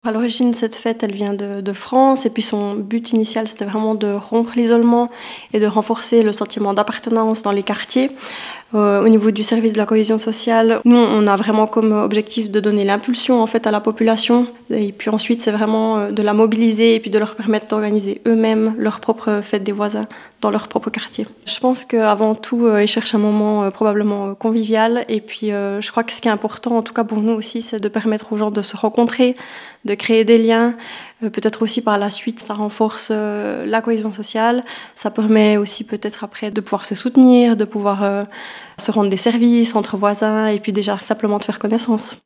À l'origine, cette fête, elle vient de France et puis son but initial, c'était vraiment de rompre l'isolement et de renforcer le sentiment d'appartenance dans les quartiers. Au niveau du service de la cohésion sociale, nous, on a vraiment comme objectif de donner l'impulsion en fait à la population et puis ensuite, c'est vraiment de la mobiliser et puis de leur permettre d'organiser eux-mêmes leur propre fête des voisins dans leur propre quartier. Je pense qu'avant tout, ils cherchent un moment probablement convivial et puis je crois que ce qui est important, en tout cas pour nous aussi, c'est de permettre aux gens de se rencontrer, de créer des liens. Peut-être aussi par la suite, ça renforce la cohésion sociale. Ça permet aussi peut-être après de pouvoir se soutenir, de pouvoir se rendre des services entre voisins et puis déjà simplement de faire connaissance.